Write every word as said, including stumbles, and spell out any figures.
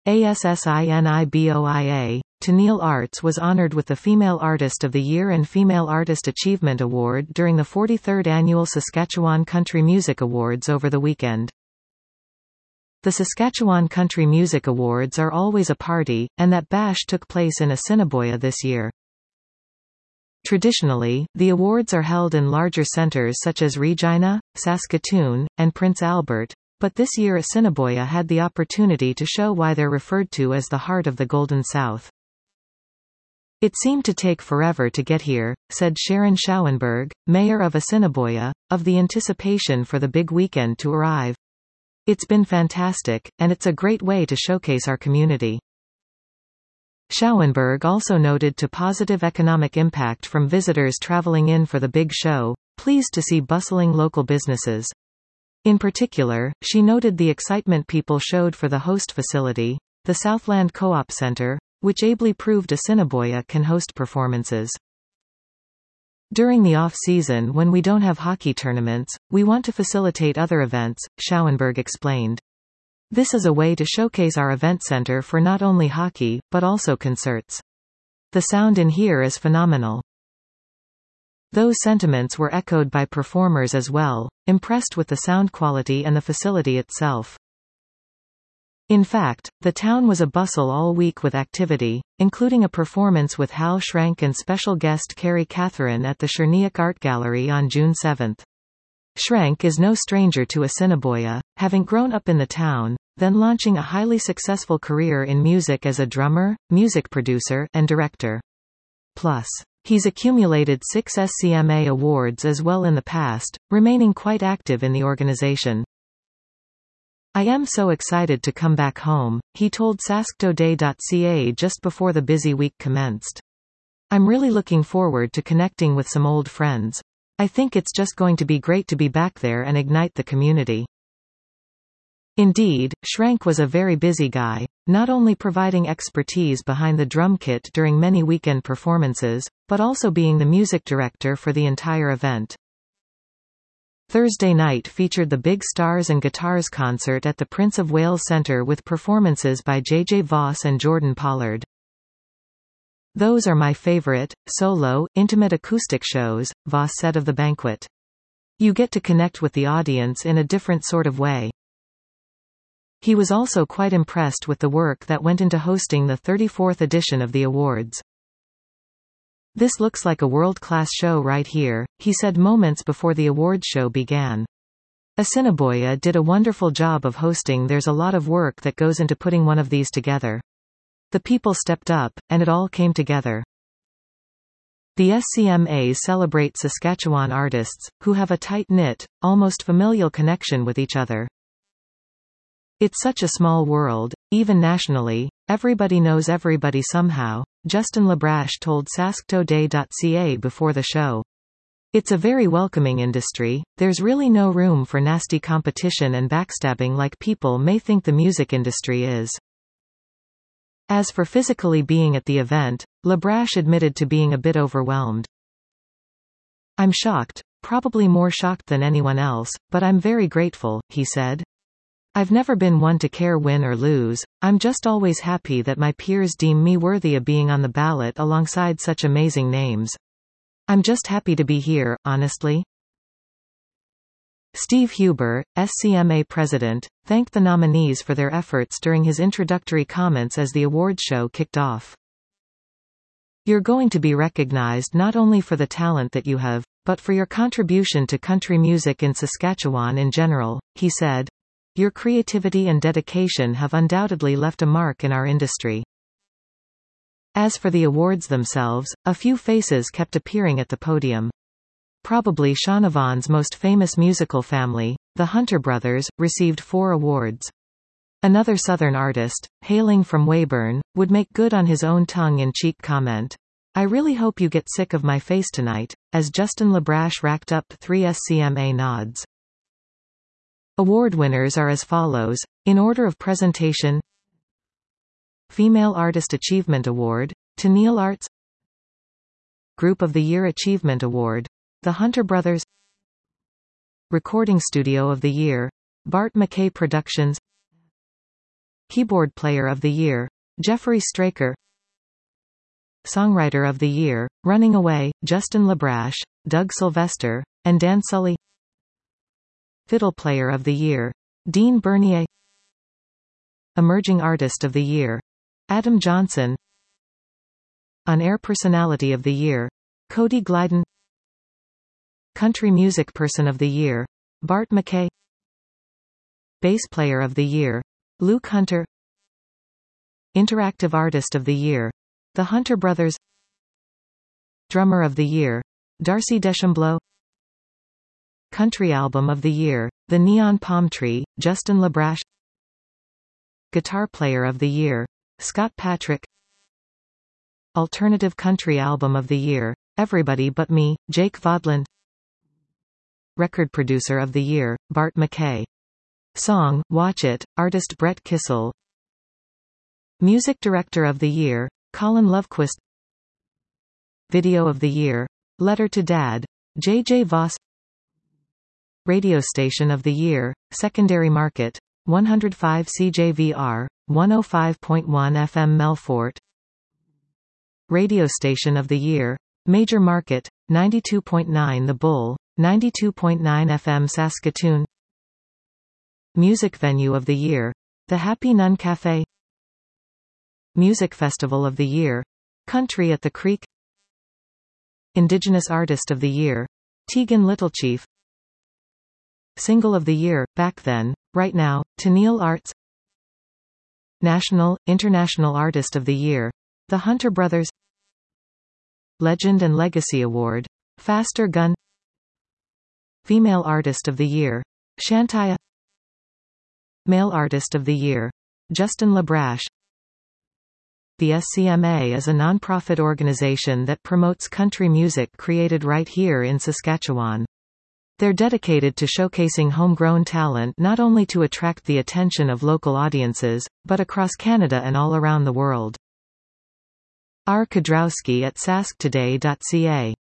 ASSINIBOIA, Tennille Arts was honored with the Female Artist of the Year and Female Artist Achievement Award during the forty-third Annual Saskatchewan Country Music Awards over the weekend. The Saskatchewan Country Music Awards are always a party, and that bash took place in Assiniboia this year. Traditionally, the awards are held in larger centres such as Regina, Saskatoon, and Prince Albert, but this year Assiniboia had the opportunity to show why they're referred to as the heart of the Golden South. It seemed to take forever to get here, said Sharon Schauenberg, mayor of Assiniboia, of the anticipation for the big weekend to arrive. It's been fantastic, and it's a great way to showcase our community. Schauenberg also noted to positive economic impact from visitors traveling in for the big show, pleased to see bustling local businesses. In particular, she noted the excitement people showed for the host facility, the Southland Co-op Center, which ably proved Assiniboia can host performances. During the off-season when we don't have hockey tournaments, we want to facilitate other events, Schauenberg explained. This is a way to showcase our event center for not only hockey, but also concerts. The sound in here is phenomenal. Those sentiments were echoed by performers as well, impressed with the sound quality and the facility itself. In fact, the town was a bustle all week with activity, including a performance with Hal Schrank and special guest Carrie Catherine at the Cherniac Art Gallery on June seventh. Schrank is no stranger to Assiniboia, having grown up in the town, then launching a highly successful career in music as a drummer, music producer, and director. Plus, he's accumulated six S C M A awards as well in the past, remaining quite active in the organization. I am so excited to come back home, he told Sask Today dot C A just before the busy week commenced. I'm really looking forward to connecting with some old friends. I think it's just going to be great to be back there and ignite the community. Indeed, Schrank was a very busy guy, not only providing expertise behind the drum kit during many weekend performances, but also being the music director for the entire event. Thursday night featured the Big Stars and Guitars concert at the Prince of Wales Centre with performances by J J Voss and Jordan Pollard. Those are my favorite, solo, intimate acoustic shows, Voss said of the banquet. You get to connect with the audience in a different sort of way. He was also quite impressed with the work that went into hosting the thirty-fourth edition of the awards. This looks like a world-class show right here, he said moments before the awards show began. Assiniboia did a wonderful job of hosting. There's a lot of work that goes into putting one of these together. The people stepped up, and it all came together. The S C M As celebrate Saskatchewan artists, who have a tight-knit, almost familial connection with each other. It's such a small world, even nationally, everybody knows everybody somehow, Justin Labrache told Sask Today dot C A before the show. It's a very welcoming industry, there's really no room for nasty competition and backstabbing like people may think the music industry is. As for physically being at the event, Labrache admitted to being a bit overwhelmed. I'm shocked, probably more shocked than anyone else, but I'm very grateful, he said. I've never been one to care win or lose, I'm just always happy that my peers deem me worthy of being on the ballot alongside such amazing names. I'm just happy to be here, honestly. Steve Huber, S C M A president, thanked the nominees for their efforts during his introductory comments as the awards show kicked off. You're going to be recognized not only for the talent that you have, but for your contribution to country music in Saskatchewan in general, he said. Your creativity and dedication have undoubtedly left a mark in our industry. As for the awards themselves, a few faces kept appearing at the podium. Probably Shaughnavan's most famous musical family, the Hunter Brothers, received four awards. Another Southern artist, hailing from Weyburn, would make good on his own tongue-in-cheek comment. I really hope you get sick of my face tonight, as Justin Labrache racked up three S C M A nods. Award winners are as follows, in order of presentation: Female Artist Achievement Award, Tennille Arts. Group of the Year Achievement Award, the Hunter Brothers. Recording Studio of the Year, Bart McKay Productions. Keyboard Player of the Year, Jeffrey Straker. Songwriter of the Year, Running Away, Justin LaBrache, Doug Sylvester, and Dan Sully. Fiddle Player of the Year, Dean Bernier. Emerging Artist of the Year, Adam Johnson. On-Air Personality of the Year, Cody Glyden. Country Music Person of the Year, Bart McKay. Bass Player of the Year, Luke Hunter. Interactive Artist of the Year, The Hunter Brothers. Drummer of the Year, Darcy Deschambeau. Country Album of the Year, The Neon Palm Tree, Justin LaBrache. Guitar Player of the Year, Scott Patrick. Alternative Country Album of the Year, Everybody But Me, Jake Vodland. Record Producer of the Year, Bart McKay. Song, Watch It, Artist Brett Kissel. Music Director of the Year, Colin Lovequist. Video of the Year, Letter to Dad, J J Voss. Radio Station of the Year, Secondary Market, one oh five C J V R, one oh five point one F M Melfort. Radio Station of the Year, Major Market, ninety-two point nine The Bull, ninety-two point nine F M Saskatoon. Music Venue of the Year, The Happy Nun Cafe. Music Festival of the Year, Country at the Creek. Indigenous Artist of the Year, Tegan Littlechief. Single of the Year, Back Then, Right Now, Tennille Arts. National, International Artist of the Year, The Hunter Brothers. Legend and Legacy Award, Faster Gun. Female Artist of the Year, Shantaya. Male Artist of the Year, Justin LaBrache. The S C M A is a non-profit organization that promotes country music created right here in Saskatchewan. They're dedicated to showcasing homegrown talent not only to attract the attention of local audiences, but across Canada and all around the world. R. Kudrowski at sask today dot c a